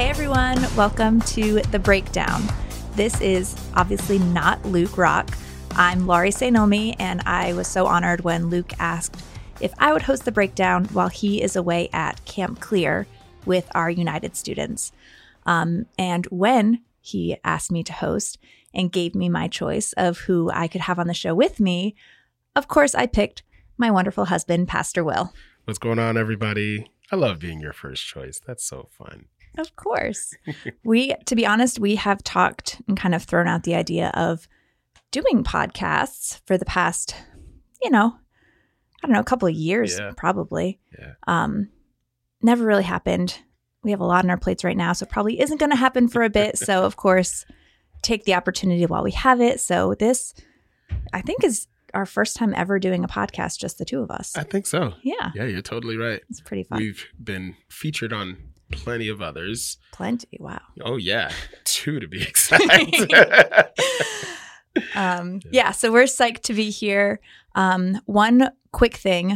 Hey everyone, welcome to The Breakdown. This is obviously not Luke Rock. I'm Laurie Sainomi, and I was so honored when Luke asked if I would host The Breakdown while he is away at Camp Clear with our United students. And when he asked me to host and gave me my choice of who I could have on the show with me, of course I picked my wonderful husband, Pastor Will. What's going on, everybody? I love being your first choice. That's so fun. Of course. To be honest, we have talked and kind of thrown out the idea of doing podcasts for the past, a couple of years, probably. Yeah. Never really happened. We have a lot on our plates right now, so it probably isn't going to happen for a bit. So, of course, take the opportunity while we have it. So this, I think, is our first time ever doing a podcast, just the two of us. I think so. Yeah. Yeah, you're totally right. It's pretty fun. We've been featured on plenty of others. Plenty. Wow. Oh, yeah. 2 to be exact. So we're psyched to be here. One quick thing.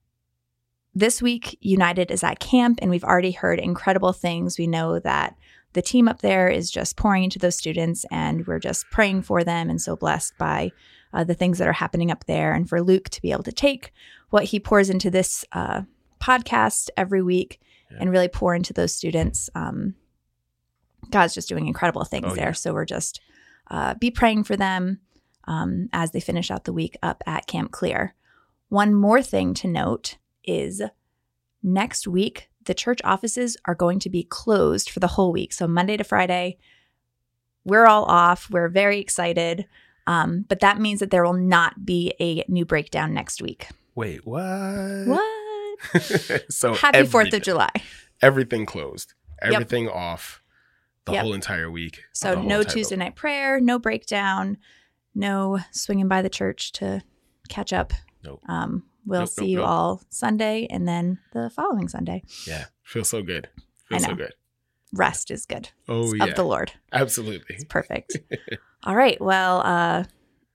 This week, United is at camp, and we've already heard incredible things. We know that the team up there is just pouring into those students, and we're just praying for them and so blessed by the things that are happening up there. And for Luke to be able to take what he pours into this podcast every week and really pour into those students, God's just doing incredible things there. Yeah. So we're just be praying for them as they finish out the week up at Camp Clear. One more thing to note is next week, the church offices are going to be closed for the whole week. So Monday to Friday, we're all off. We're very excited. But that means that there will not be a new breakdown next week. Wait, what? What? So happy 4th of July. Everything closed. Everything off the whole entire week. So no Tuesday night prayer, no breakdown, no swinging by the church to catch up. Nope. We'll see you all Sunday and then the following Sunday. Yeah. Feels so good. Feels so good. Rest is good. Oh, yeah. Of the Lord. Absolutely. It's perfect. All right. Well,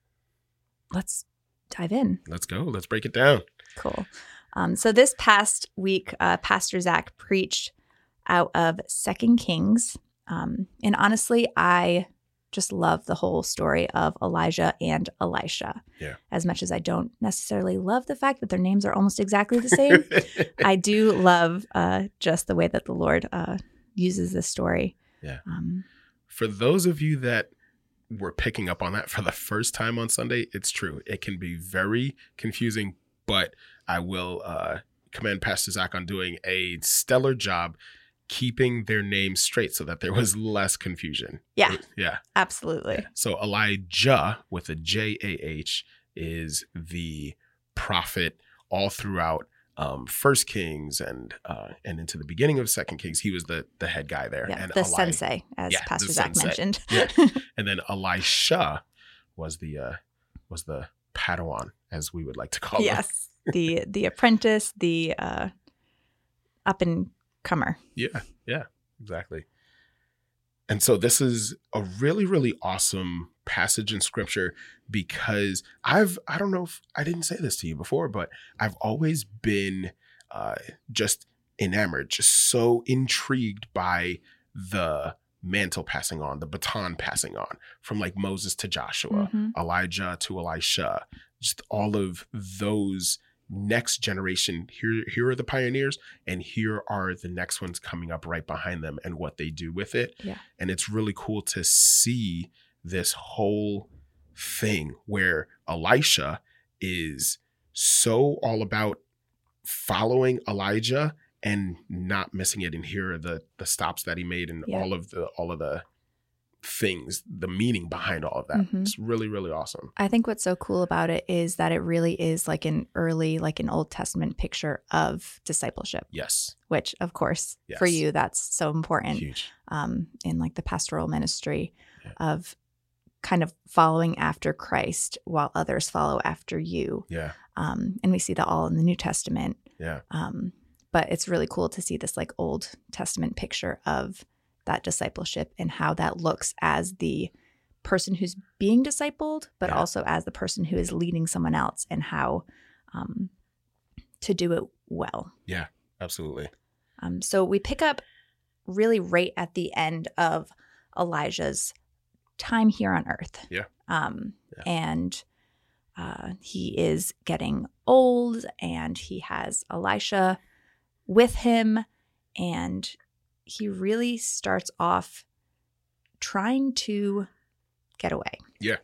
let's dive in. Let's go. Let's break it down. Cool. So this past week, Pastor Zach preached out of 2 Kings. And honestly, I just love the whole story of Elijah and Elisha. Yeah. As much as I don't necessarily love the fact that their names are almost exactly the same, I do love just the way that the Lord uses this story. Yeah. For those of you that were picking up on that for the first time on Sunday, it's true. It can be very confusing, but I will commend Pastor Zach on doing a stellar job keeping their names straight so that there was less confusion. Yeah. Yeah. Absolutely. Yeah. So Elijah with a J-A-H is the prophet all throughout 1 Kings and into the beginning of 2 Kings. He was the head guy there. Yeah, and the sensei, as Pastor Zach mentioned. Yeah. And then Elisha was the Padawan, as we would like to call him. Yes. The apprentice, the up and comer. Yeah, exactly. And so this is a really, really awesome passage in scripture because I don't know if I didn't say this to you before, but I've always been just enamored, just so intrigued by the mantle passing on, the baton passing on from like Moses to Joshua, Elijah to Elisha, just all of those next generation. Here are the pioneers, and here are the next ones coming up right behind them and what they do with it. Yeah. And it's really cool to see this whole thing where Elisha is so all about following Elijah and not missing it. And here are the stops that he made and all of the things, the meaning behind all of that. It's really, really awesome. I think what's so cool about it is that it really is like an Old Testament picture of discipleship. Yes. Which, of course, for you, that's so important. Huge. In like the pastoral ministry of kind of following after Christ while others follow after you. Yeah. And we see that all in the New Testament. Yeah. But it's really cool to see this like Old Testament picture of that discipleship and how that looks as the person who's being discipled, but also as the person who is leading someone else and how to do it well. Yeah, absolutely. So we pick up really right at the end of Elijah's time here on earth. Yeah. And he is getting old, and he has Elisha with him, and he really starts off trying to get away. Yeah.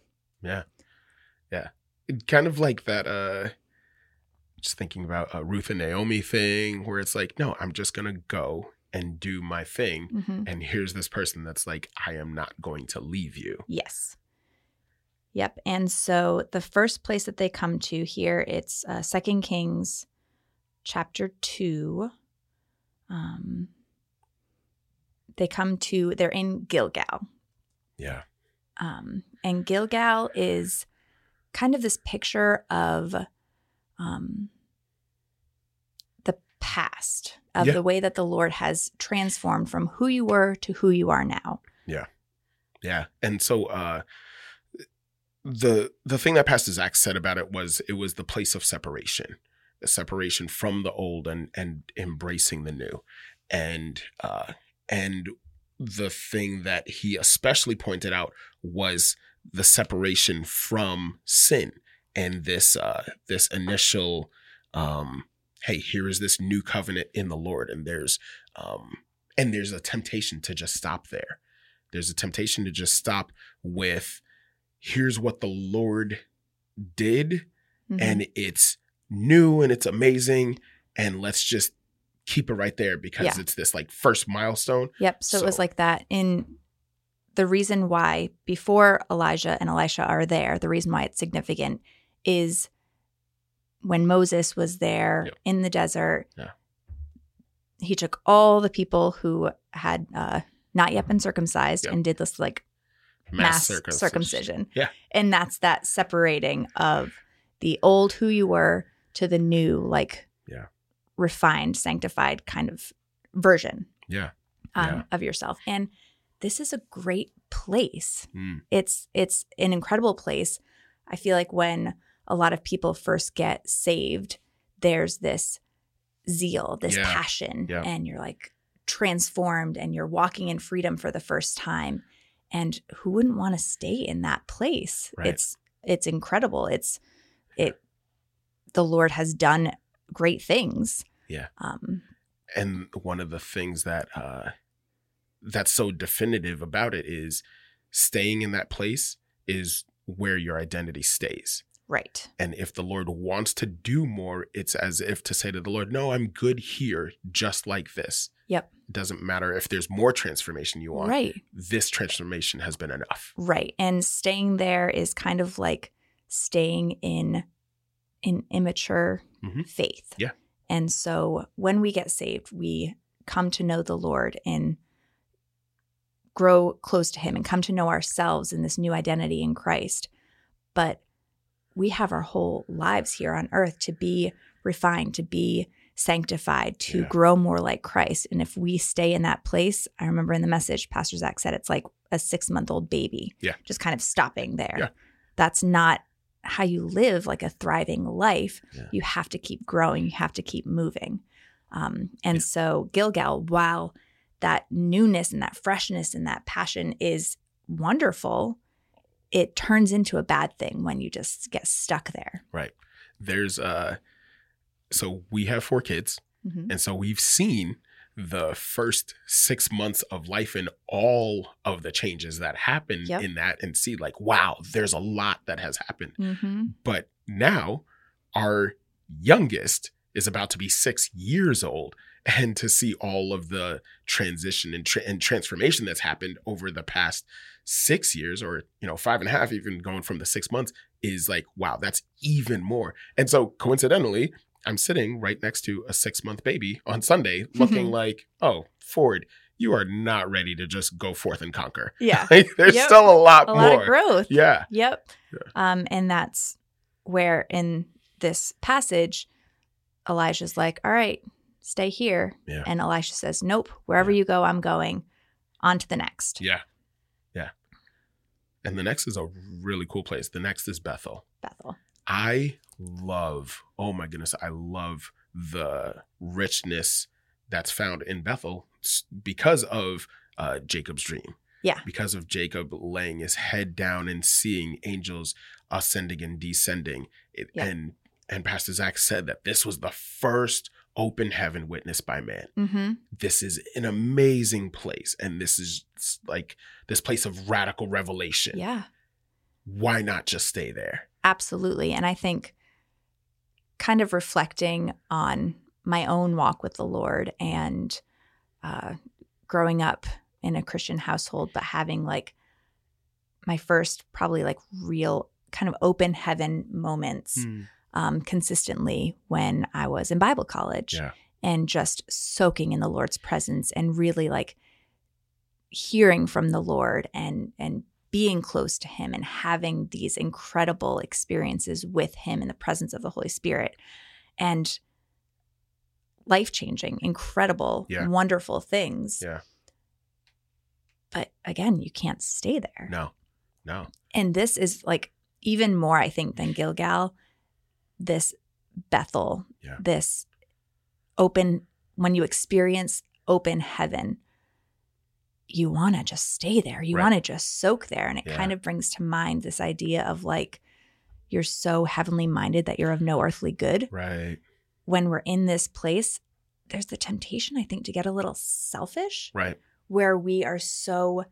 Kind of like that, just thinking about a Ruth and Naomi thing where it's like, no, I'm just going to go and do my thing. Mm-hmm. And here's this person that's like, I am not going to leave you. Yes. Yep. And so the first place that they come to here, it's 2 Kings chapter 2. They're in Gilgal. Yeah. And Gilgal is kind of this picture of the past, of the way that the Lord has transformed from who you were to who you are now. Yeah. And so the thing that Pastor Zach said about it was the place of separation, the separation from the old and embracing the new. And the thing that he especially pointed out was the separation from sin and this initial, hey, here is this new covenant in the Lord. And there's a temptation to just stop there. There's a temptation to just stop with, here's what the Lord did, and it's new and it's amazing, and let's just keep it right there because it's this like first milestone. Yep. So it was like that. In the reason why before Elijah and Elisha are there, the reason why it's significant is when Moses was there in the desert, he took all the people who had not yet been circumcised and did this like mass circumcision. Yeah. And that's that separating of the old who you were to the new, like refined, sanctified kind of version of yourself. And this is a great place. It's an incredible place. I feel like when a lot of people first get saved, there's this zeal, this passion, and you're like transformed and you're walking in freedom for the first time. And who wouldn't want to stay in that place? Right. It's incredible. The Lord has done great things. Yeah. And one of the things that that's so definitive about it is staying in that place is where your identity stays. Right. And if the Lord wants to do more, it's as if to say to the Lord, no, I'm good here just like this. Yep. It doesn't matter if there's more transformation you want. Right. This transformation has been enough. Right. And staying there is kind of like staying in immature faith. Yeah. And so when we get saved, we come to know the Lord and grow close to him and come to know ourselves in this new identity in Christ. But we have our whole lives here on earth to be refined, to be sanctified, to grow more like Christ. And if we stay in that place, I remember in the message, Pastor Zach said it's like a 6-month-old baby, just kind of stopping there. Yeah. That's not how you live like a thriving life. Yeah. You have to keep growing. You have to keep moving. So Gilgal, while that newness and that freshness and that passion is wonderful, it turns into a bad thing when you just get stuck there. Right. There's so we have 4 kids. And so we've seen the first 6 months of life and all of the changes that happen in that, and see like, wow, there's a lot that has happened. But now our youngest is about to be 6 years old, and to see all of the transition and transformation that's happened over the past 6 years, or 5.5, even going from the 6 months, is like, wow, that's even more. And so coincidentally, I'm sitting right next to a 6-month baby on Sunday looking like, oh, Ford, you are not ready to just go forth and conquer. Yeah. There's still a lot more. A lot of growth. Yeah. Yep. Yeah. And that's where in this passage, Elijah's like, all right, stay here. Yeah. And Elisha says, nope, wherever you go, I'm going. On to the next. Yeah. Yeah. And the next is a really cool place. The next is Bethel. I love the richness that's found in Bethel because of Jacob's dream. Yeah. Because of Jacob laying his head down and seeing angels ascending and descending. And Pastor Zach said that this was the first open heaven witnessed by man. Mm-hmm. This is an amazing place. And this is like this place of radical revelation. Yeah. Why not just stay there? Absolutely. And I think kind of reflecting on my own walk with the Lord and growing up in a Christian household, but having like my first probably like real kind of open heaven moments consistently when I was in Bible college, and just soaking in the Lord's presence and really like hearing from the Lord and being close to him and having these incredible experiences with him in the presence of the Holy Spirit, and life-changing, incredible, wonderful things. Yeah. But again, you can't stay there. No. And this is like even more, I think, than Gilgal, this Bethel, this open, when you experience open heaven, you want to just stay there. You want to just soak there. And it kind of brings to mind this idea of like, you're so heavenly minded that you're of no earthly good. Right. When we're in this place, there's the temptation, I think, to get a little selfish. Right. Where we are so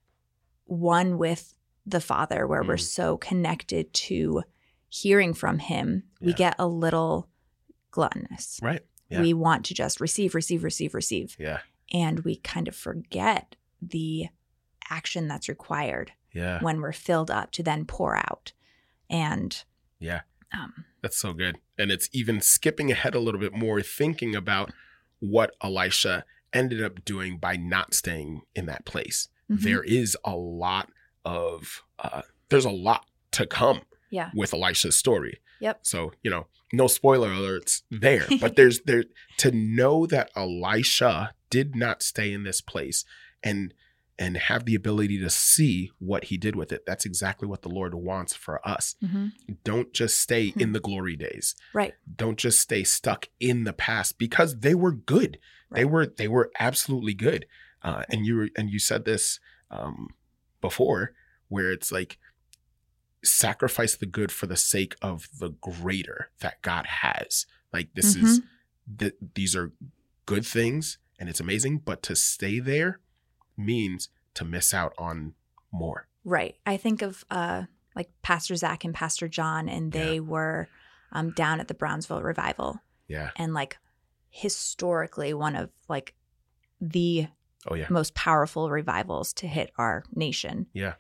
one with the Father, where we're so connected to hearing from him, we get a little gluttonous. Right. Yeah. We want to just receive. Yeah. And we kind of forget the action that's required when we're filled up to then pour out. And that's so good. And it's even skipping ahead a little bit more, thinking about what Elisha ended up doing by not staying in that place. There is a lot of there's a lot to come with Elisha's story. Yep. So, no spoiler alerts there, but there's to know that Elisha did not stay in this place and have the ability to see what he did with it. That's exactly what the Lord wants for us. Don't just stay in the glory days. Right. Don't just stay stuck in the past, because they were good. Right. They were absolutely good. And you said this before, where it's like, sacrifice the good for the sake of the greater that God has. Like this is these are good things and it's amazing, but to stay there means to miss out on more. Right. I think of like Pastor Zach and Pastor John, and they were down at the Brownsville Revival. Yeah. And like historically one of like the Oh, yeah. most powerful revivals to hit our nation. Yeah.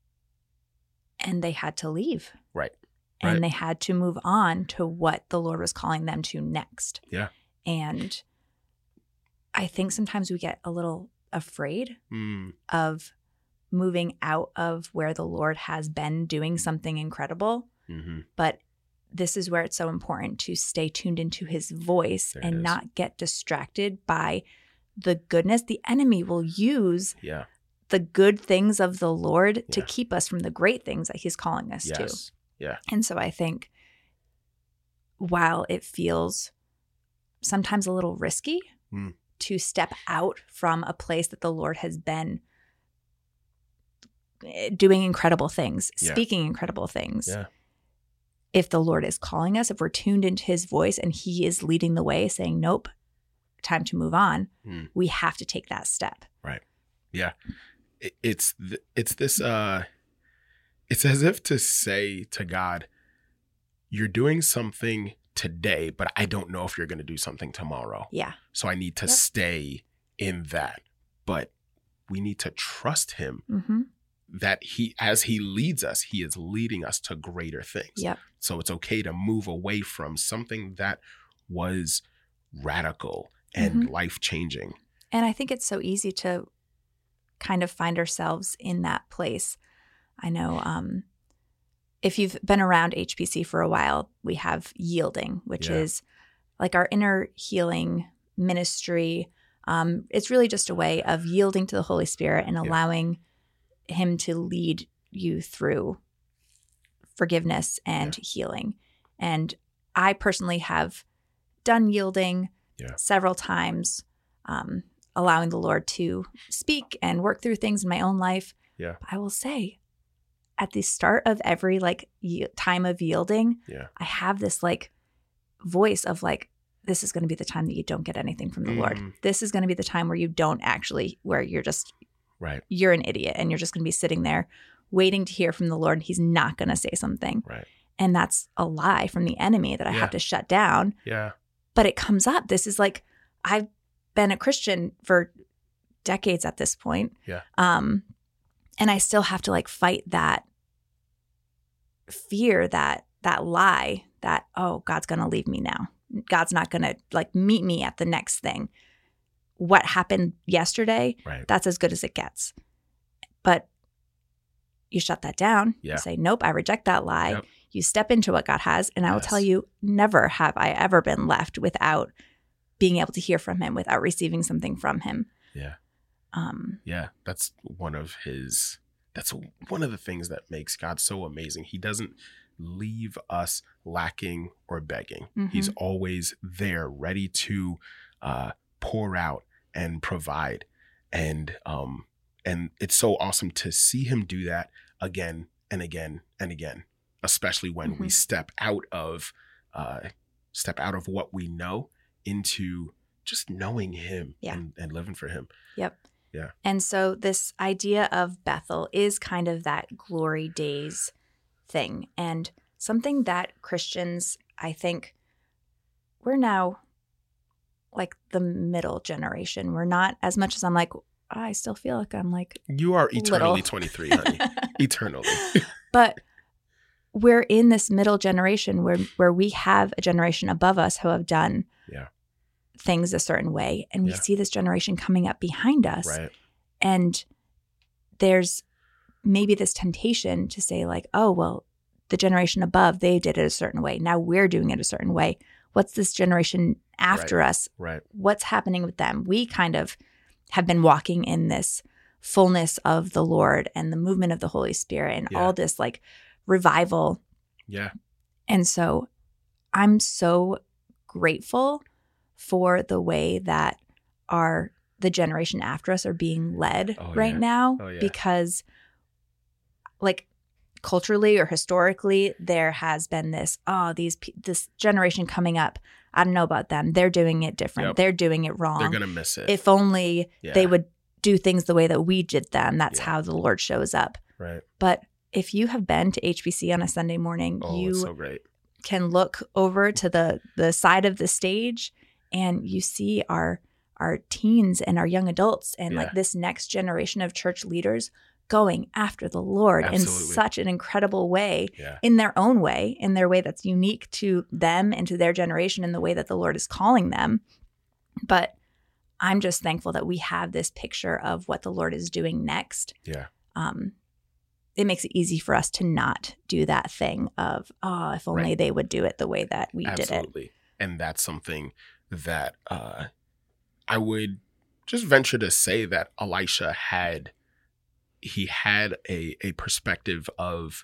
And they had to leave. Right. And they had to move on to what the Lord was calling them to next. Yeah. And I think sometimes we get a little afraid of moving out of where the Lord has been doing something incredible. Mm-hmm. But this is where it's so important to stay tuned into his voice and not get distracted by the goodness. The enemy will use the good things of the Lord to keep us from the great things that he's calling us to. Yeah. And so I think while it feels sometimes a little risky to step out from a place that the Lord has been doing incredible things, speaking incredible things. Yeah. If the Lord is calling us, if we're tuned into his voice and he is leading the way saying, nope, time to move on, we have to take that step. Right. Yeah. It's this, it's as if to say to God, you're doing something today, but I don't know if you're going to do something tomorrow. Yeah. So I need to stay in that. But we need to trust him that as he leads us, he is leading us to greater things. Yep. So it's okay to move away from something that was radical and life-changing. And I think it's so easy to kind of find ourselves in that place. I know if you've been around HPC for a while, we have yielding, which is like our inner healing ministry. It's really just a way of yielding to the Holy Spirit and allowing him to lead you through forgiveness and healing. And I personally have done yielding several times. allowing the Lord to speak and work through things in my own life. Yeah. But I will say, at the start of every like time of yielding, I have this like voice of like, this is going to be the time that you don't get anything from the Lord. This is going to be the time where you don't actually, where you're just, you're an idiot and you're just going to be sitting there waiting to hear from the Lord. And he's not going to say something. Right. And that's a lie from the enemy that I have to shut down. Yeah. But it comes up. This is like, I've been a Christian for decades at this point. Yeah. And I still have to like fight that fear, that lie that, oh, God's going to leave me now. God's not going to like meet me at the next thing. What happened yesterday, that's as good as it gets. But you shut that down. You say, nope, I reject that lie. Yep. You step into what God has. And I will tell you, never have I ever been left without being able to hear from him, without receiving something from him. Yeah. That's one of the things that makes God so amazing. He doesn't leave us lacking or begging. He's always there, ready to pour out and provide. And it's so awesome to see him do that again and again and again, especially when we step out of what we know into just knowing him and living for him. Yep. Yeah. And so this idea of Bethel is kind of that glory days thing, and something that Christians, I think, we're now like the middle generation. We're not, as much as I'm like, I still feel like I'm like, you are eternally 23, honey. Eternally. But we're in this middle generation where we have a generation above us who have done things a certain way. And we see this generation coming up behind us. Right. And there's maybe this temptation to say like, oh, well, the generation above, they did it a certain way. Now we're doing it a certain way. What's this generation after us? Right. What's happening with them? We kind of have been walking in this fullness of the Lord and the movement of the Holy Spirit and all this like revival. Yeah. And so I'm so grateful for the way that the generation after us are being led now, because like culturally or historically, there has been this generation coming up. I don't know about them. They're doing it different. Yep. They're doing it wrong. They're going to miss it. If only they would do things the way that we did them. That's how the Lord shows up. Right. But if you have been to HBC on a Sunday morning, it's so great. Can look over to the side of the stage and you see our teens and our young adults and like this next generation of church leaders going after the Lord in such an incredible way, in their own way, in their way that's unique to them and to their generation, in the way that the Lord is calling them. But I'm just thankful that we have this picture of what the Lord is doing next. Yeah. It makes it easy for us to not do that thing of, if only they would do it the way that we did it. And that's something that I would just venture to say that Elisha had. He had a perspective of,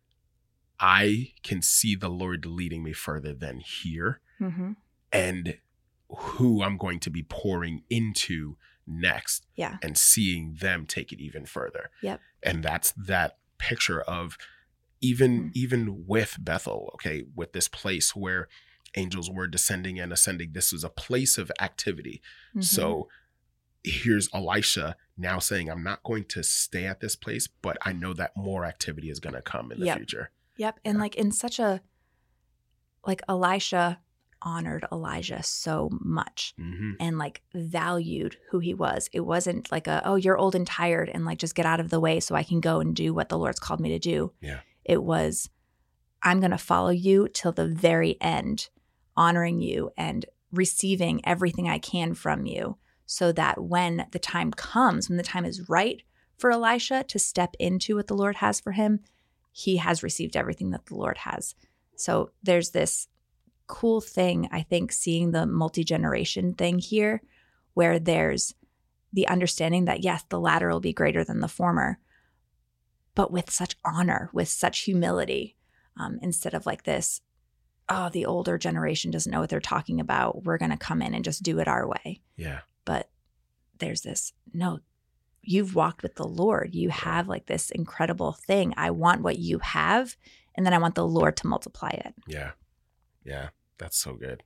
I can see the Lord leading me further than here, and who I'm going to be pouring into next, and seeing them take it even further. Yep. And that's that picture of even with Bethel, okay, with this place where angels were descending and ascending. This was a place of activity. So here's Elisha now saying, I'm not going to stay at this place, but I know that more activity is going to come in the future. Yep. And like in such a, like Elisha honored Elijah so much and like valued who he was. It wasn't like you're old and tired and like just get out of the way so I can go and do what the Lord's called me to do. Yeah. It was, I'm going to follow you till the very end, honoring you and receiving everything I can from you, so that when the time comes, when the time is right for Elisha to step into what the Lord has for him, he has received everything that the Lord has. So there's this cool thing, I think, seeing the multi-generation thing here, where there's the understanding that, yes, the latter will be greater than the former, but with such honor, with such humility, instead of like this, the older generation doesn't know what they're talking about. We're going to come in and just do it our way. Yeah. But there's this, no, you've walked with the Lord. You have like this incredible thing. I want what you have, and then I want the Lord to multiply it. Yeah. Yeah. That's so good.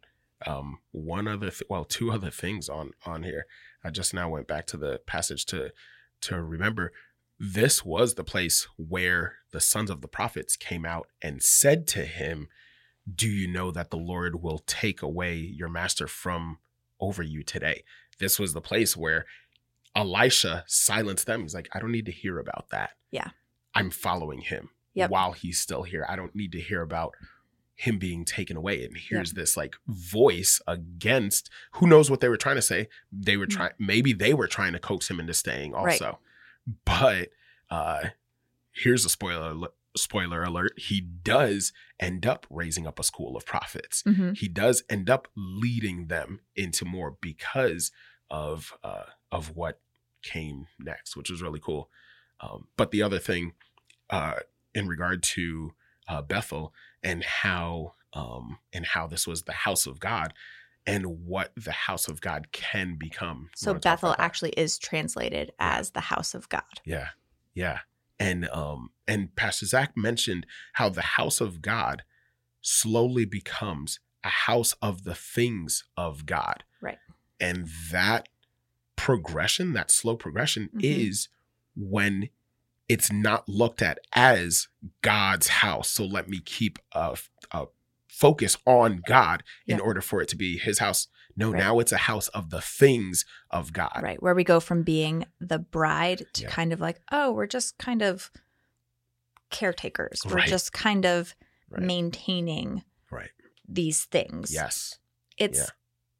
Two other things on here. I just now went back to the passage to remember this was the place where the sons of the prophets came out and said to him, do you know that the Lord will take away your master from over you today? This was the place where Elisha silenced them. He's like, I don't need to hear about that. Yeah. I'm following him while he's still here. I don't need to hear about him being taken away. And here's this like voice against, who knows what they were trying to say. They were maybe they were trying to coax him into staying also. Right. But here's a spoiler alert. He does end up raising up a school of prophets. Mm-hmm. He does end up leading them into more because of what came next, which is really cool. But the other thing in regard to Bethel and how this was the house of God and what the house of God can become. So Bethel actually is translated as the house of God. Yeah. Yeah. And Pastor Zach mentioned how the house of God slowly becomes a house of the things of God. Right. And that progression, that slow progression is when it's not looked at as God's house. So let me keep a focus on God in order for it to be his house. No, now it's a house of the things of God. Right. Where we go from being the bride to kind of like, oh, we're just kind of caretakers. We're just kind of maintaining these things. Yes. It's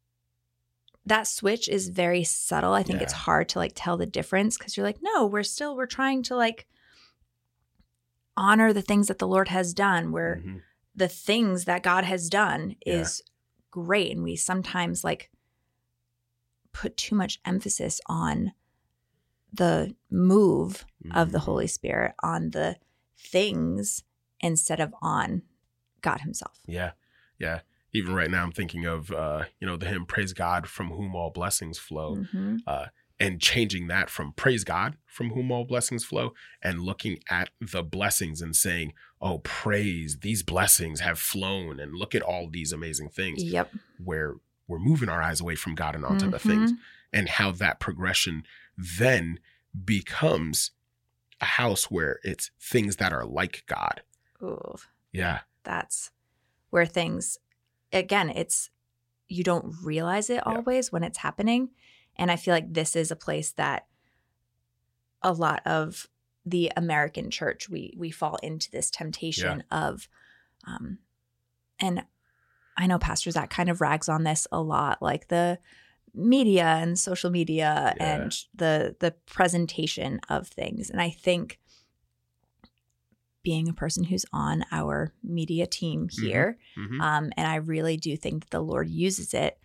that switch is very subtle. I think it's hard to like tell the difference because you're like, no, we're trying to like honor the things that the Lord has done. Where the things that God has done is great. And we sometimes like put too much emphasis on the move of the Holy Spirit, on the things instead of on God himself. Yeah. Yeah. Even right now I'm thinking of, the hymn, Praise God from whom all blessings flow, and changing that from praise God from whom all blessings flow and looking at the blessings and saying, oh, praise, these blessings have flown and look at all these amazing things. Yep. Where we're moving our eyes away from God and onto the things, and how that progression then becomes a house where it's things that are like God. Ooh. Yeah. That's where things, again, it's, you don't realize it always when it's happening. And I feel like this is a place that a lot of the American church, we fall into this temptation of, and I know Pastor Zach kind of rags on this a lot, like the media and social media and the presentation of things. And I think being a person who's on our media team here, and I really do think that the Lord uses it,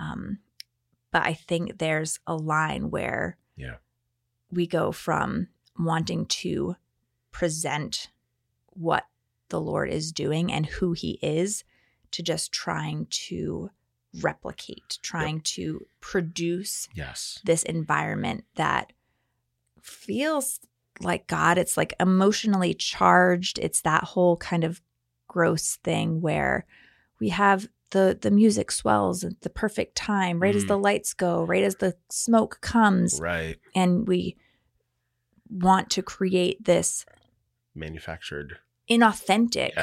but I think there's a line where we go from wanting to present what the Lord is doing and who he is to just trying to replicate, trying to produce this environment that feels like God. It's like emotionally charged. It's that whole kind of gross thing where we have the music swells at the perfect time, right as the lights go, right as the smoke comes. Right. And we want to create this manufactured, inauthentic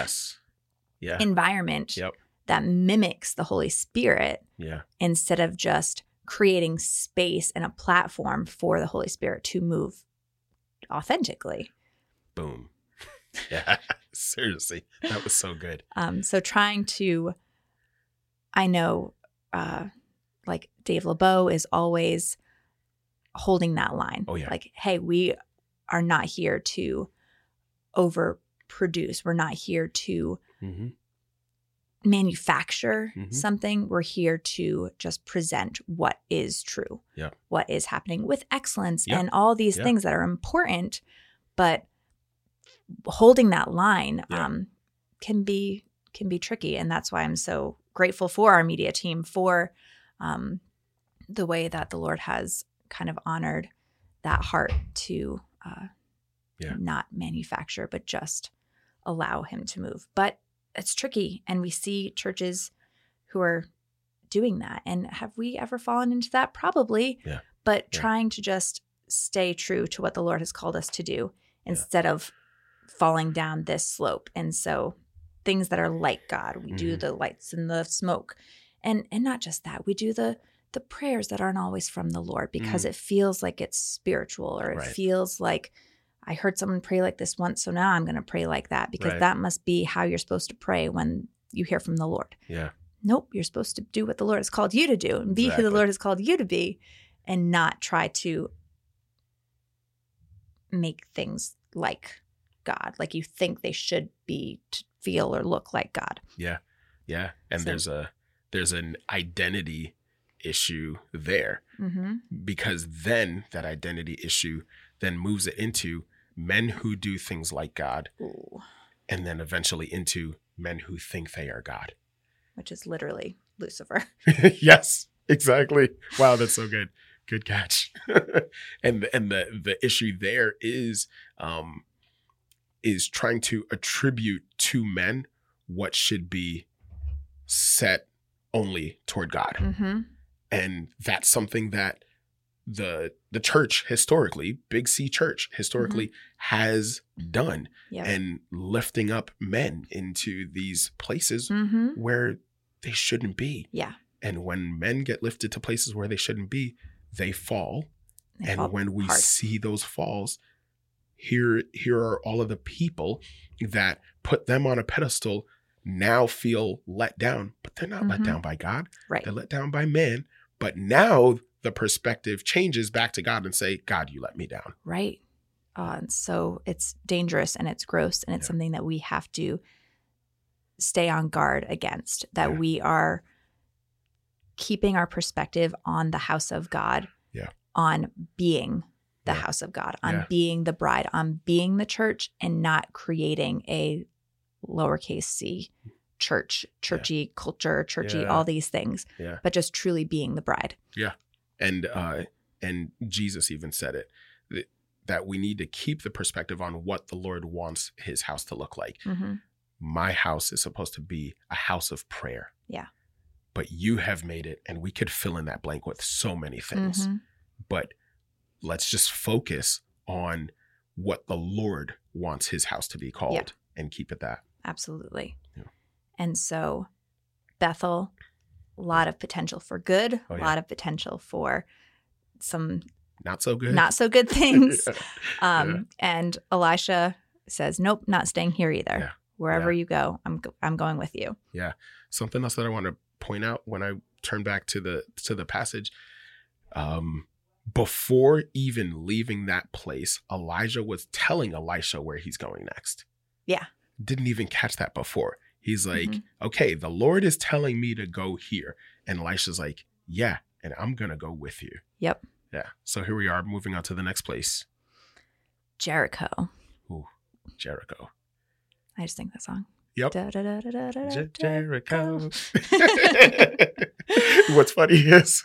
environment that mimics the Holy Spirit instead of just creating space and a platform for the Holy Spirit to move authentically. Boom. Yeah, seriously. That was so good. So trying to, I know, like Dave LeBeau is always holding that line. Oh, yeah. Like, hey, we are not here to overproduce. We're not here to manufacture something. We're here to just present what is true, what is happening with excellence and all these things that are important, but holding that line can be tricky. And that's why I'm so grateful for our media team, for the way that the Lord has kind of honored that heart to Yeah. not manufacture, but just allow him to move. But it's tricky. And we see churches who are doing that. And have we ever fallen into that? Probably. Yeah. But Yeah. trying to just stay true to what the Lord has called us to do instead of falling down this slope. And so things that are like God, we do the lights and the smoke. And not just that, we do the prayers that aren't always from the Lord because it feels like it's spiritual, or it feels like I heard someone pray like this once, so now I'm going to pray like that, because that must be how you're supposed to pray when you hear from the Lord. Yeah. Nope, you're supposed to do what the Lord has called you to do and be who the Lord has called you to be, and not try to make things like God, like you think they should be to feel or look like God. Yeah. Yeah. And there's an identity issue there, because then that identity issue then moves it into men who do things like God. Ooh. And then eventually into men who think they are God. Which is literally Lucifer. Yes, exactly. Wow, that's so good. Good catch. and the issue there is trying to attribute to men what should be set only toward God. And that's something that the church historically, Big C Church historically has done, and lifting up men into these places where they shouldn't be. Yeah. And when men get lifted to places where they shouldn't be, they fall. When we see those falls, here are all of the people that put them on a pedestal now feel let down, but they're not let down by God. Right. They're let down by man. But now the perspective changes back to God and say, God, you let me down. Right. And so it's dangerous and it's gross, and it's something that we have to stay on guard against, that we are keeping our perspective on the house of God, on being the house of God, on being the bride, on being the church, and not creating a lowercase c churchy culture, churchy, all these things, but just truly being the bride. Yeah. And Jesus even said it, that we need to keep the perspective on what the Lord wants his house to look like. My house is supposed to be a house of prayer. Yeah. But you have made it, and we could fill in that blank with so many things. But let's just focus on what the Lord wants his house to be called and keep it that. Absolutely. Yeah. And so Bethel, a lot of potential for good, a lot of potential for some not so good things. And Elisha says, nope, not staying here either. Yeah. Wherever you go, I'm going with you. Yeah. Something else that I want to point out when I turn back to the passage, before even leaving that place, Elijah was telling Elisha where he's going next. Yeah. Didn't even catch that before. He's like, okay, the Lord is telling me to go here. And Elisha's like, yeah, and I'm going to go with you. Yep. Yeah. So here we are, moving on to the next place. Jericho. Ooh, Jericho. I just think that song. Yep. Jericho. What's funny is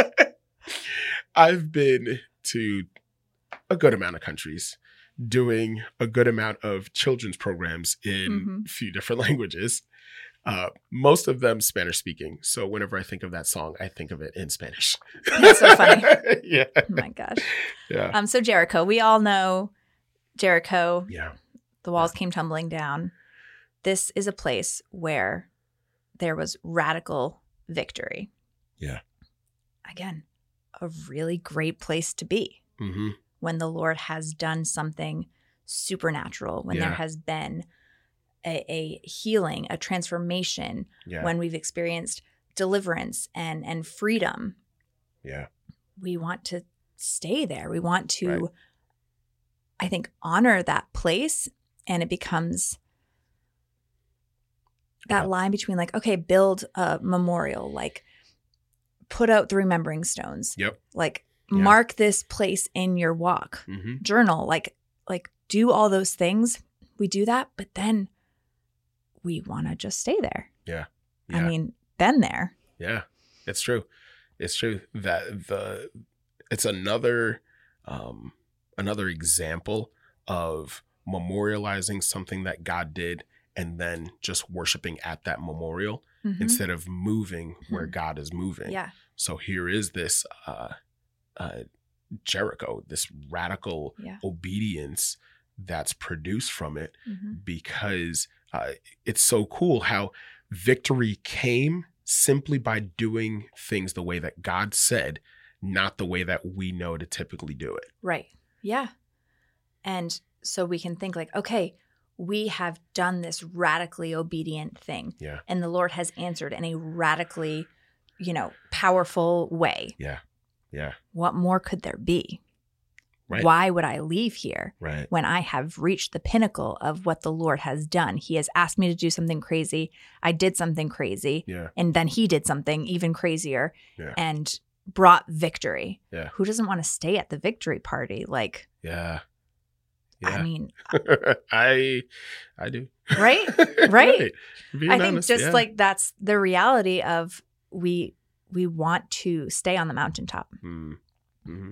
I've been to a good amount of countries, doing a good amount of children's programs in a few different languages. Most of them Spanish speaking. So whenever I think of that song, I think of it in Spanish. That's so funny. Yeah. Oh my gosh. Yeah. So Jericho, we all know Jericho. Yeah. The walls came tumbling down. This is a place where there was radical victory. Yeah. Again, a really great place to be when the Lord has done something supernatural, when there has been a healing, a transformation, when we've experienced deliverance and freedom. Yeah. We want to stay there. We want to, I think, honor that place. And it becomes that line between like, okay, build a memorial, like put out the remembering stones. Yep. Like mark this place in your walk, journal, like do all those things. We do that, but then we want to just stay there. Yeah. I mean, been there. Yeah, it's true. It's true that it's another example of memorializing something that God did and then just worshiping at that memorial instead of moving where God is moving. Yeah. So here is this Jericho, this radical obedience that's produced from it, because it's so cool how victory came simply by doing things the way that God said, not the way that we know to typically do it. Right. Yeah. And so we can think like, okay, we have done this radically obedient thing. Yeah. And the Lord has answered in a radically, powerful way. Yeah. Yeah. What more could there be? Right. Why would I leave here Right. when I have reached the pinnacle of what the Lord has done? He has asked me to do something crazy. I did something crazy. Yeah. And then he did something even crazier and brought victory. Yeah. Who doesn't want to stay at the victory party? Like, Yeah. I mean, I do. Right? Right. Being I think honest, just like that's the reality of we want to stay on the mountaintop. Mm-hmm.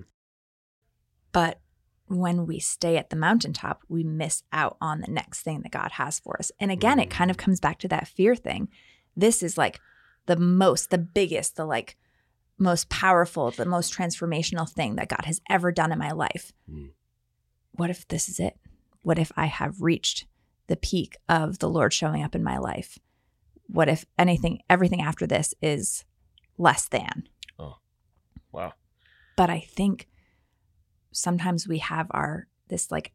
But when we stay at the mountaintop, we miss out on the next thing that God has for us. And again, it kind of comes back to that fear thing. This is like the biggest, the like most powerful, the most transformational thing that God has ever done in my life. What if this is it? What if I have reached the peak of the Lord showing up in my life? What if everything after this is less than? Oh, wow. But I think sometimes we have this like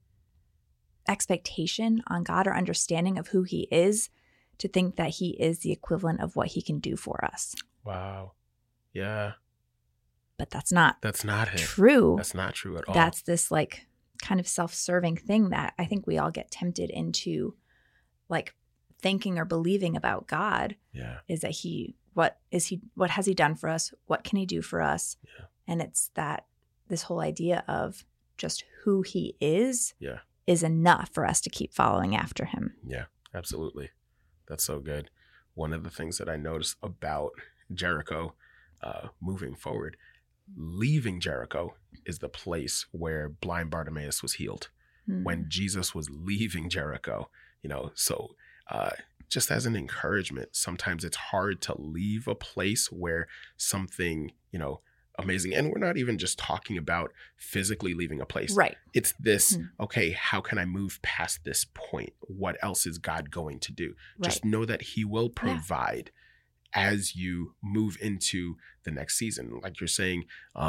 expectation on God or understanding of who he is to think that he is the equivalent of what he can do for us. Wow. Yeah. But that's not it. True. That's not true at all. That's this like kind of self-serving thing that I think we all get tempted into, like thinking or believing about God. Yeah. Is that what has he done for us? What can he do for us? Yeah. And it's this whole idea of just who he is enough for us to keep following after him. Yeah, absolutely. That's so good. One of the things that I noticed about Jericho moving forward, leaving Jericho is the place where blind Bartimaeus was healed. When Jesus was leaving Jericho, so just as an encouragement, sometimes it's hard to leave a place where something, amazing. And we're not even just talking about physically leaving a place. Right. It's this, okay, how can I move past this point? What else is God going to do? Right. Just know that he will provide as you move into the next season. Like you're saying,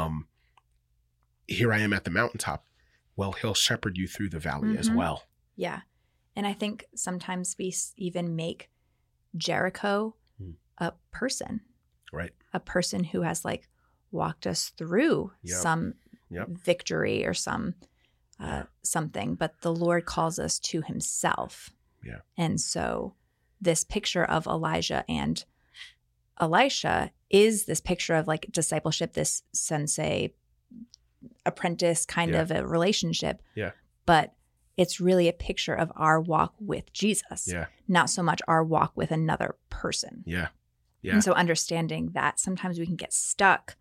here I am at the mountaintop. Well, he'll shepherd you through the valley as well. Yeah. And I think sometimes we even make Jericho a person. Right. A person who has like walked us through some victory or some something, but the Lord calls us to himself. Yeah. And so this picture of Elijah and Elisha is this picture of like discipleship, this sensei apprentice kind of a relationship. Yeah. But it's really a picture of our walk with Jesus. Yeah. Not so much our walk with another person. Yeah. Yeah. And so understanding that sometimes we can get stuck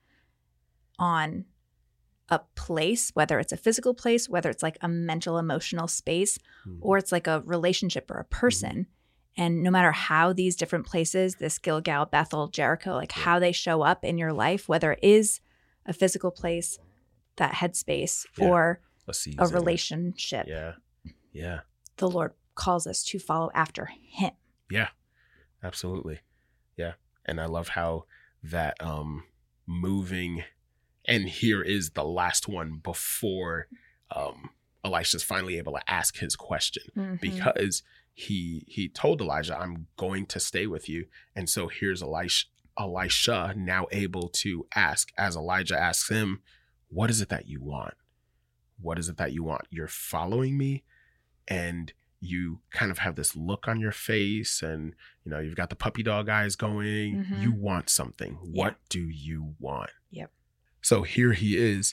on a place, whether it's a physical place, whether it's like a mental, emotional space, or it's like a relationship or a person. And no matter how these different places, this Gilgal, Bethel, Jericho, like how they show up in your life, whether it is a physical place, that headspace, or a relationship. Yeah. Yeah. The Lord calls us to follow after him. Yeah, absolutely. Yeah. And I love how that moving, and here is the last one before Elisha's finally able to ask his question, because he told Elijah, I'm going to stay with you. And so here's Elisha now able to ask, as Elijah asks him, what is it that you want? What is it that you want? You're following me, and you kind of have this look on your face, and you've got the puppy dog eyes going. You want something. What do you want? Yep. So here he is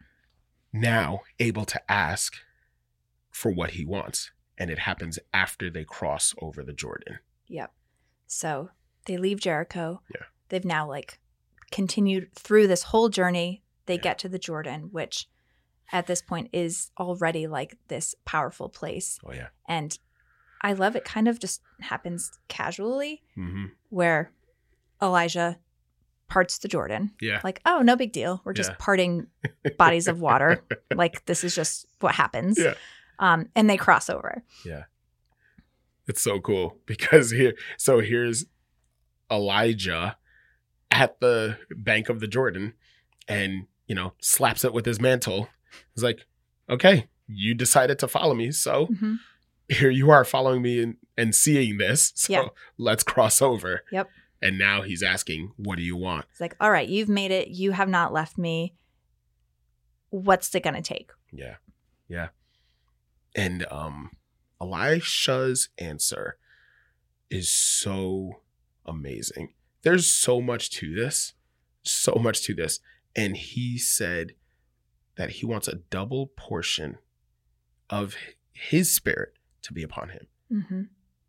now able to ask for what he wants. And it happens after they cross over the Jordan. Yep. So they leave Jericho. Yeah. They've now like continued through this whole journey. They get to the Jordan, which at this point is already like this powerful place. Oh, yeah. And I love it kind of just happens casually Mm-hmm. where Elijah parts the Jordan. Yeah. Like, oh, no big deal. We're just parting bodies of water. Like, this is just what happens. Yeah. And they cross over. Yeah. It's so cool because here's Elijah at the bank of the Jordan and, slaps it with his mantle. He's like, okay, you decided to follow me. So here you are following me and seeing this. So let's cross over. Yep. And now he's asking, what do you want? It's like, all right, you've made it. You have not left me. What's it going to take? Yeah. Yeah. And Elisha's answer is so amazing. There's so much to this. So much to this. And he said that he wants a double portion of his spirit to be upon him. Mm-hmm.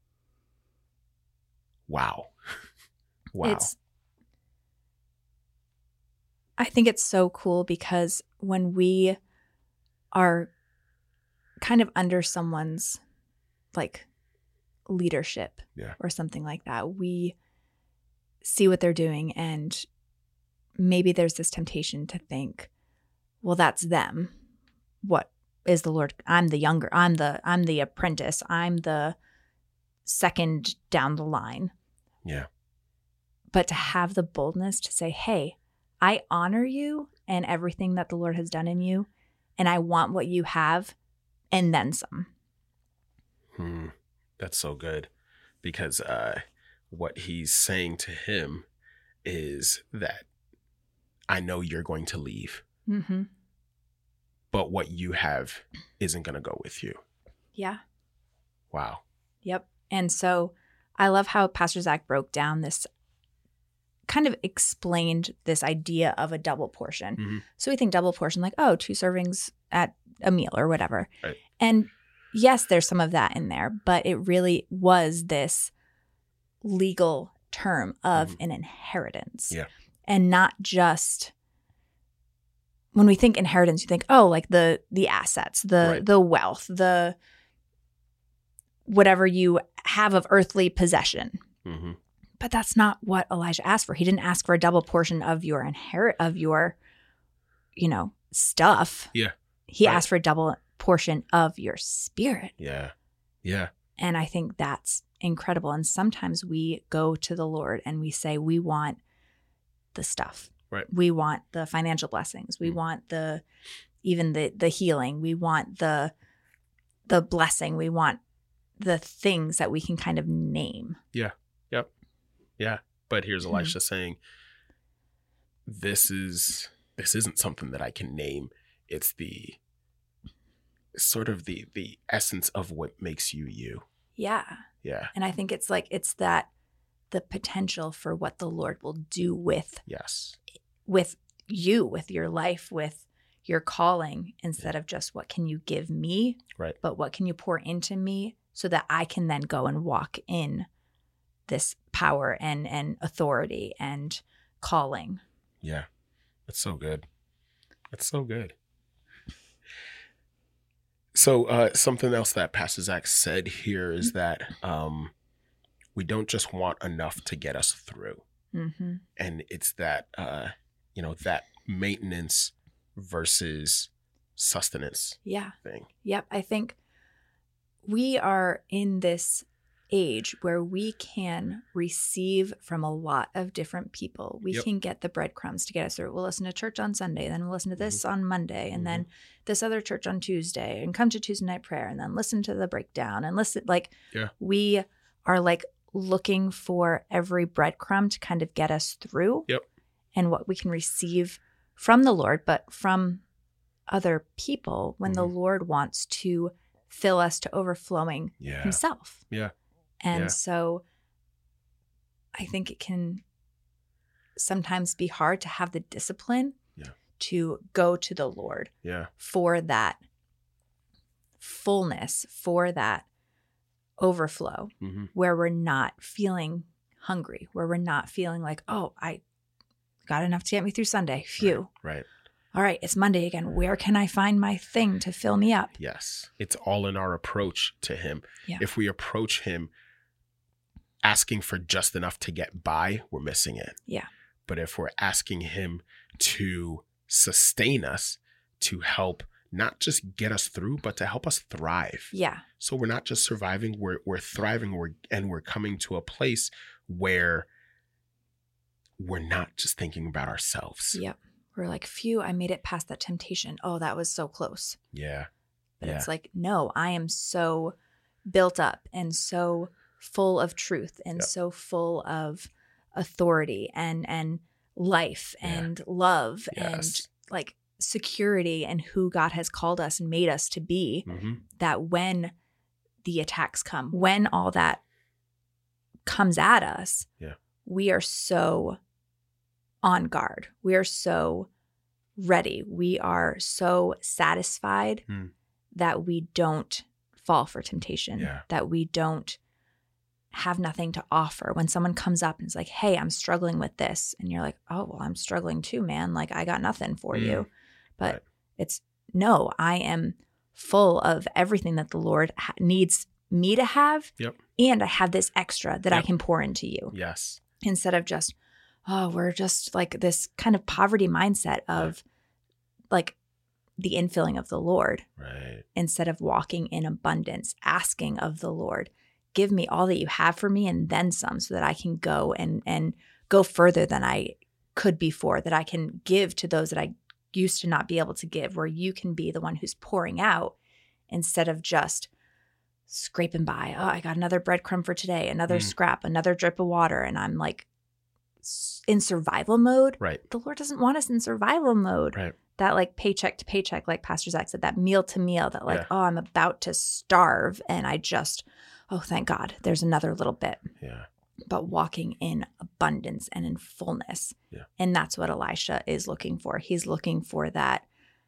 Wow. Wow. I think it's so cool because when we are kind of under someone's like leadership or something like that, we see what they're doing and maybe there's this temptation to think, well, that's them. What is the Lord? I'm the younger, I'm the apprentice, I'm the second down the line. Yeah. But to have the boldness to say, hey, I honor you and everything that the Lord has done in you, and I want what you have and then some. That's so good because what he's saying to him is that I know you're going to leave, but what you have isn't going to go with you. Yeah. Wow. Yep. And so I love how Pastor Zach broke down this, kind of explained this idea of a double portion. So we think double portion, like, oh, 2 servings at a meal or whatever. Right. And yes, there's some of that in there, but it really was this legal term of an inheritance. Yeah. And not just when we think inheritance, you think, oh, like the assets, the wealth, the whatever you have of earthly possession. But that's not what Elijah asked for. He didn't ask for a double portion of your stuff. Yeah. He asked for a double portion of your spirit. Yeah. Yeah. And I think that's incredible. And sometimes we go to the Lord and we say, we want the stuff. Right. We want the financial blessings. We want even the healing. We want the blessing. We want the things that we can kind of name. Yeah. Yep. Yeah. But here's Elisha saying, this isn't something that I can name. It's the sort of the essence of what makes you you. Yeah. Yeah. And I think it's that the potential for what the Lord will do with you, with your life, with your calling, instead of just what can you give me, right? But what can you pour into me so that I can then go and walk in this power and authority and calling. Yeah. That's so good. That's so good. So something else that Pastor Zach said here is that we don't just want enough to get us through. And it's that, that maintenance versus sustenance thing. Yep. I think we are in this age where we can receive from a lot of different people. We can get the breadcrumbs to get us through. We'll listen to church on Sunday, then we'll listen to this on Monday, and then this other church on Tuesday, and come to Tuesday night prayer, and then listen to the breakdown, and listen. We are looking for every breadcrumb to kind of get us through. Yep. And what we can receive from the Lord, but from other people when the Lord wants to fill us to overflowing himself. Yeah. And so I think it can sometimes be hard to have the discipline to go to the Lord for that fullness, for that overflow, where we're not feeling hungry, where we're not feeling like, oh, I got enough to get me through Sunday. Phew. Right. all right, it's Monday again. Where can I find my thing to fill me up? Yes. It's all in our approach to him. Yeah. If we approach him asking for just enough to get by, we're missing it. Yeah. But if we're asking him to sustain us, to help not just get us through, but to help us thrive. Yeah. So we're not just surviving, we're thriving, we're coming to a place where we're not just thinking about ourselves. Yep. We're like, phew, I made it past that temptation. Oh, that was so close. Yeah. But Yeah. it's like, no, I am so built up and so full of truth and so full of authority and life and love and like security and who God has called us and made us to be, that when the attacks come, when all that comes at us, we are so on guard. We are so ready. We are so satisfied that we don't fall for temptation, that we don't have nothing to offer. When someone comes up and is like, hey, I'm struggling with this. And you're like, oh, well, I'm struggling too, man. Like, I got nothing for you. But it's, no, I am full of everything that the Lord needs me to have. And I have this extra that I can pour into you. Yes. Instead of just, oh, we're just like this kind of poverty mindset of like the infilling of the Lord. Right. Instead of walking in abundance, asking of the Lord, give me all that you have for me and then some, so that I can go and go further than I could before, that I can give to those that I used to not be able to give, where you can be the one who's pouring out instead of just scraping by. Oh, I got another breadcrumb for today, another scrap, another drip of water. And I'm like in survival mode. Right. The Lord doesn't want us in survival mode. Right. That like paycheck to paycheck, like Pastor Zach said, that meal to meal, that like, oh, I'm about to starve. And I just, oh, thank God, there's another little bit. Yeah. But walking in abundance and in fullness. Yeah. And that's what Elisha is looking for. He's looking for that.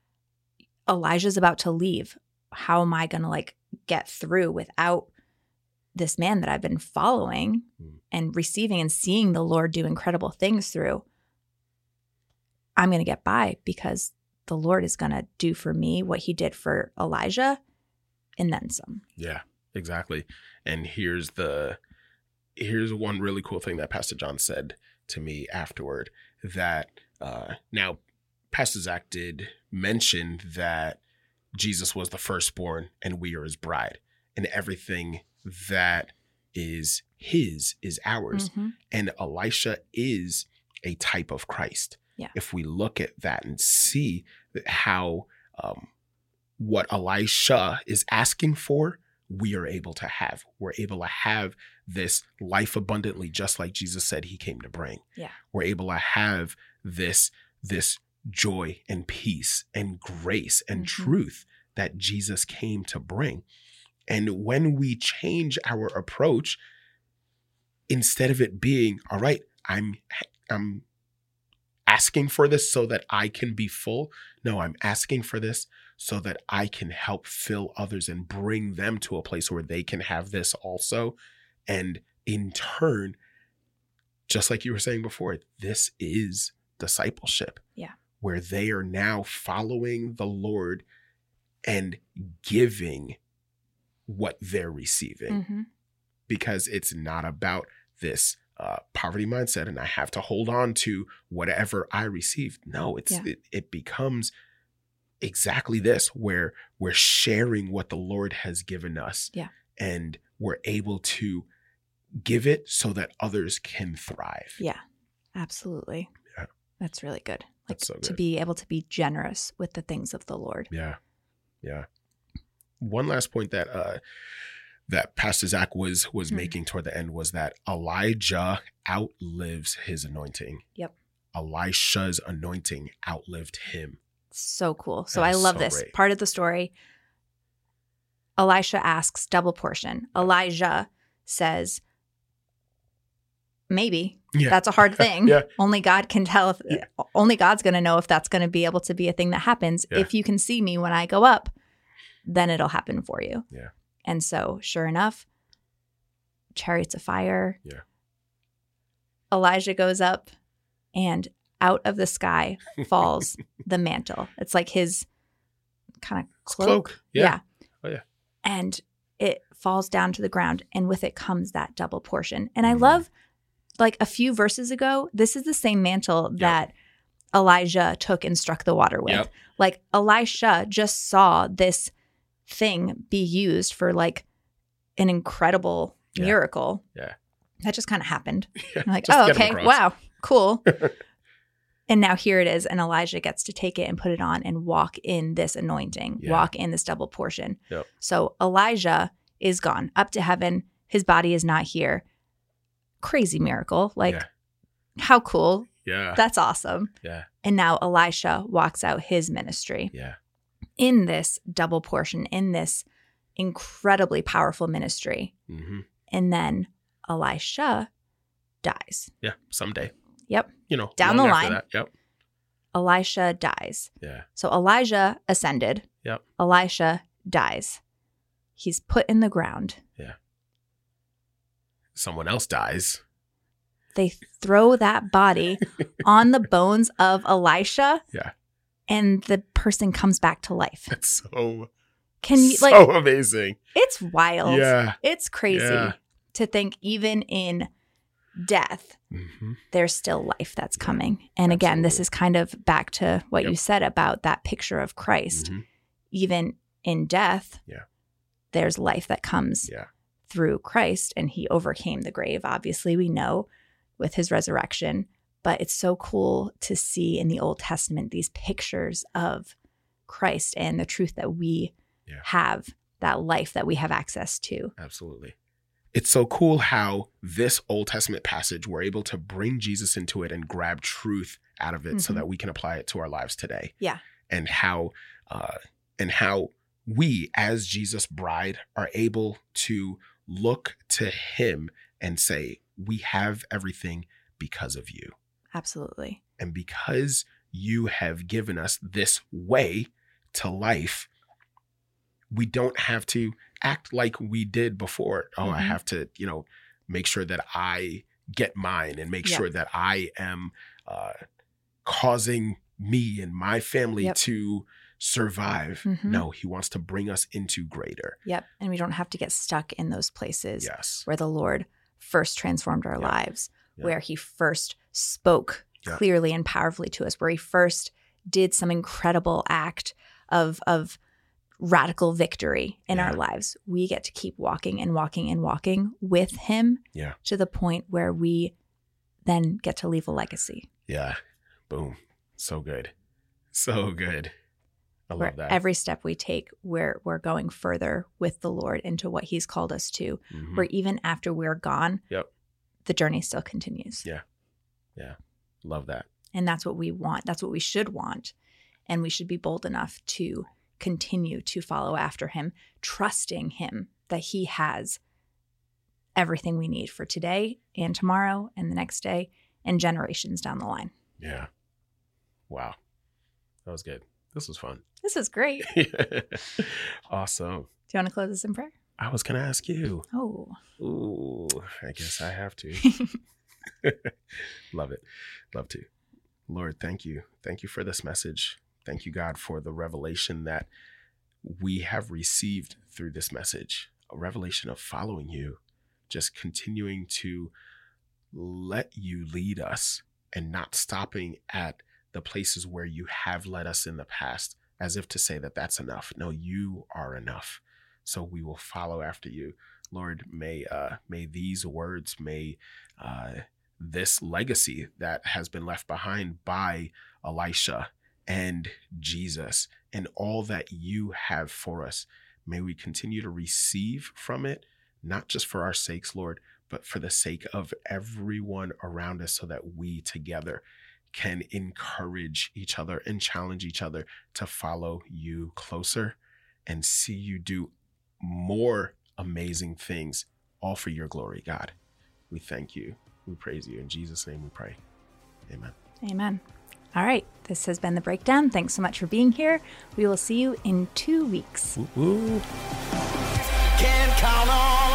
Elijah's about to leave. How am I going to like get through without this man that I've been following and receiving and seeing the Lord do incredible things through? I'm going to get by because the Lord is going to do for me what he did for Elijah and then some. Yeah, exactly. And here's one really cool thing that Pastor John said to me afterward, that now Pastor Zach did mention that Jesus was the firstborn and we are his bride, and everything that is his is ours. And Elisha is a type of Christ. Yeah. If we look at that and see how what Elisha is asking for, we are able to have. We're able to have this life abundantly, just like Jesus said he came to bring. Yeah. We're able to have this joy and peace and grace and truth that Jesus came to bring. And when we change our approach, instead of it being, all right, I'm asking for this so that I can be full. No, I'm asking for this so that I can help fill others and bring them to a place where they can have this also. And in turn, just like you were saying before, this is discipleship. Yeah. Where they are now following the Lord and giving what they're receiving. Because it's not about this poverty mindset and I have to hold on to whatever I received. No, it becomes exactly this, where we're sharing what the Lord has given us. Yeah. And we're able to give it so that others can thrive. Yeah, absolutely. Yeah. That's really good. Like That's so good. To be able to be generous with the things of the Lord. Yeah. Yeah. One last point that that Pastor Zach was making toward the end was that Elijah outlives his anointing. Yep. Elisha's anointing outlived him. So cool. So That I is love so this great. part of the story. Elisha asks double portion. Elijah says, maybe. Yeah. That's a hard thing. Yeah. Only God can tell. Only God's going to know if that's going to be able to be a thing that happens. Yeah. If you can see me when I go up, then it'll happen for you. Yeah. And so, sure enough, chariots of fire. Yeah. Elijah goes up, and out of the sky falls the mantle. It's like his kind of cloak. Yeah. Oh, yeah. And it falls down to the ground, and with it comes that double portion. And I love, like a few verses ago, this is the same mantle that Elijah took and struck the water with. Yep. Like Elisha just saw this thing be used for like an incredible miracle. Yeah. That just kind of happened. Yeah. I'm like, Just oh, get 'em okay, across. wow, cool. And now here it is, and Elijah gets to take it and put it on and walk in this anointing, walk in this double portion. Yep. So Elijah is gone up to heaven. His body is not here. Crazy miracle. Like, how cool. Yeah. That's awesome. Yeah. And now Elisha walks out his ministry Yeah. in this double portion, in this incredibly powerful ministry. Mm-hmm. And then Elisha dies. Yeah. Someday. Yep. You know, Down the long after line. that. Yep. Elisha dies. Yeah. So Elijah ascended. Yep. Elisha dies. He's put in the ground. Yeah. Someone else dies. They throw that body on the bones of Elisha. Yeah. And the person comes back to life. That's so, Can you so like amazing. it's wild. Yeah. It's crazy Yeah. to think even in death, Mm-hmm. there's still life that's coming. And again, this Absolutely. is kind of back to what Yep. you said about that picture of Christ. Mm-hmm. Even in death, Yeah. there's life that comes Yeah. through Christ, and he overcame the grave. Obviously, we know with his resurrection, but it's so cool to see in the Old Testament these pictures of Christ and the truth that we have, that life that we have access to. Absolutely. It's so cool how this Old Testament passage, we're able to bring Jesus into it and grab truth out of it so Mhm. that we can apply it to our lives today. Yeah. And how we as Jesus' bride are able to look to him and say, we have everything because of you. Absolutely. And because you have given us this way to life, we don't have to act like we did before. Oh, I Mhm. have to, make sure that I get mine and make Yep. sure that I am causing me and my family Yep. to survive. Mhm. No, he wants to bring us into greater. Yep. And we don't have to get stuck in those places Yes. where the Lord first transformed our Yeah. lives, Yeah. where he first spoke Yeah. clearly and powerfully to us, where he first did some incredible act of radical victory in our Yeah. lives. We get to keep walking and walking and walking with him Yeah. to the point where we then get to leave a legacy. Yeah. Boom. So good. So good. I Where love that. every step we take, we're going further with the Lord into what he's called us to, Mhm. where even after we're gone, Yep. the journey still continues. Yeah. Yeah. Love that. And that's what we want. That's what we should want. And we should be bold enough to continue to follow after him, trusting him that he has everything we need for today and tomorrow and the next day and generations down the line. Yeah. Wow. That was good. This was fun. This is great. Awesome. Do you want to close this in prayer? I was going to ask you. Oh, Ooh, I guess I have to. Love it. Love to. Lord, thank you. Thank you for this message. Thank you, God, for the revelation that we have received through this message, a revelation of following you, just continuing to let you lead us and not stopping at the places where you have led us in the past, as if to say that that's enough. No, you are enough. So we will follow after you. Lord, may these words, may this legacy that has been left behind by Elisha and Jesus and all that you have for us, may we continue to receive from it, not just for our sakes, Lord, but for the sake of everyone around us, so that we together can encourage each other and challenge each other to follow you closer and see you do more amazing things, all for your glory, God. We thank you. We praise you. In Jesus' name we pray. Amen. amen. All right. This has been The Breakdown. Thanks so much for being here. We will see you in 2 weeks. Woo-woo. Can't count on